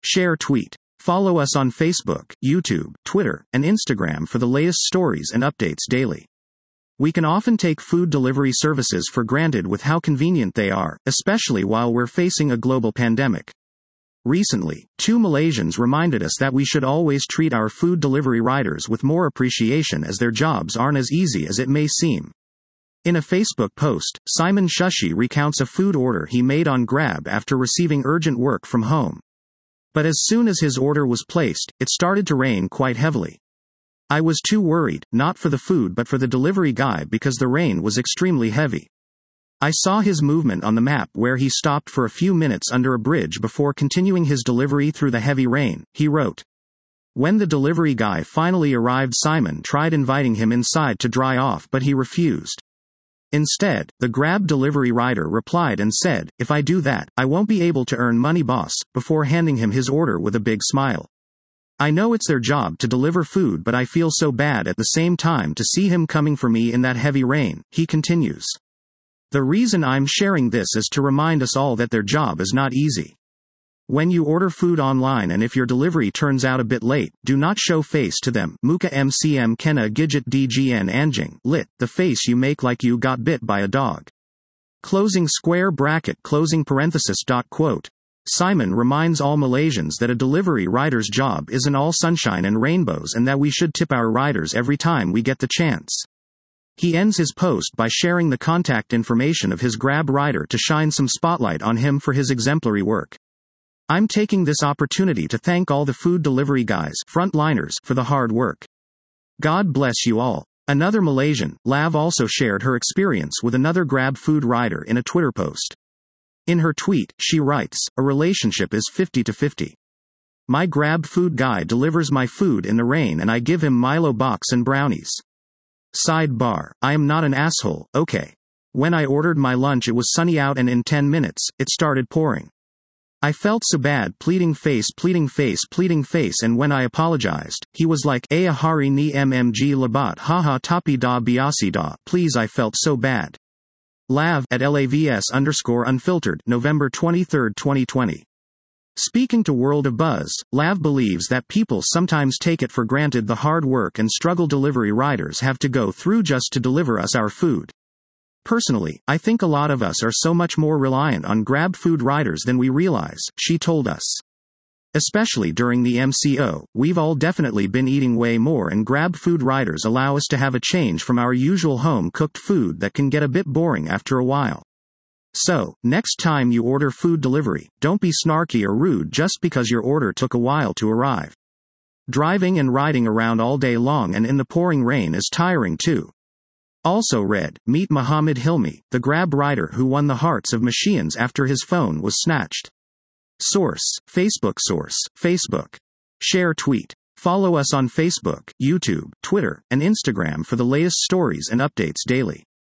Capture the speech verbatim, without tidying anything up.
Share tweet. Follow us on Facebook, YouTube, Twitter, and Instagram for the latest stories and updates daily. We can often take food delivery services for granted with how convenient they are, especially while we're facing a global pandemic. Recently, two Malaysians reminded us that we should always treat our food delivery riders with more appreciation, as their jobs aren't as easy as it may seem. In a Facebook post, Simon Shushi recounts a food order he made on Grab after receiving urgent work from home. But as soon as his order was placed, it started to rain quite heavily. I was too worried, not for the food but for the delivery guy, because the rain was extremely heavy. I saw his movement on the map where he stopped for a few minutes under a bridge before continuing his delivery through the heavy rain, he wrote. When the delivery guy finally arrived, Simon tried inviting him inside to dry off, but he refused. Instead, the Grab delivery rider replied and said, "If I do that, I won't be able to earn money, boss," before handing him his order with a big smile. I know it's their job to deliver food, but I feel so bad at the same time to see him coming for me in that heavy rain, he continues. The reason I'm sharing this is to remind us all that their job is not easy. When you order food online and if your delivery turns out a bit late, do not show face to them. Muka M C M Kena Gijit D G N Anjing, lit, the face you make like you got bit by a dog. Closing square bracket closing parenthesis dot quote. Simon reminds all Malaysians that a delivery rider's job isn't all sunshine and rainbows, and that we should tip our riders every time we get the chance. He ends his post by sharing the contact information of his Grab rider to shine some spotlight on him for his exemplary work. I'm taking this opportunity to thank all the food delivery guys, frontliners, for the hard work. God bless you all. Another Malaysian, Lav, also shared her experience with another Grab food rider in a Twitter post. In her tweet, she writes, "A relationship is fifty to fifty. My Grab food guy delivers my food in the rain and I give him Milo box and brownies. Sidebar, I am not an asshole, okay. When I ordered my lunch it was sunny out and in ten minutes, it started pouring. I felt so bad, pleading face, pleading face, pleading face, and when I apologized, he was like, Aya hari ni mmg labat haha tapi da biasi da, please, I felt so bad." Lav at lavs underscore unfiltered, November twenty-third, twenty twenty. Speaking to World of Buzz, Lav believes that people sometimes take it for granted the hard work and struggle delivery riders have to go through just to deliver us our food. Personally, I think a lot of us are so much more reliant on Grab food riders than we realize, she told us. Especially during the M C O, we've all definitely been eating way more, and Grab food riders allow us to have a change from our usual home-cooked food that can get a bit boring after a while. So, next time you order food delivery, don't be snarky or rude just because your order took a while to arrive. Driving and riding around all day long and in the pouring rain is tiring too. Also read, meet Muhammad Hilmi, the Grab rider who won the hearts of Malaysians after his phone was snatched. Source, Facebook. Source, Facebook. Share tweet. Follow us on Facebook, YouTube, Twitter, and Instagram for the latest stories and updates daily.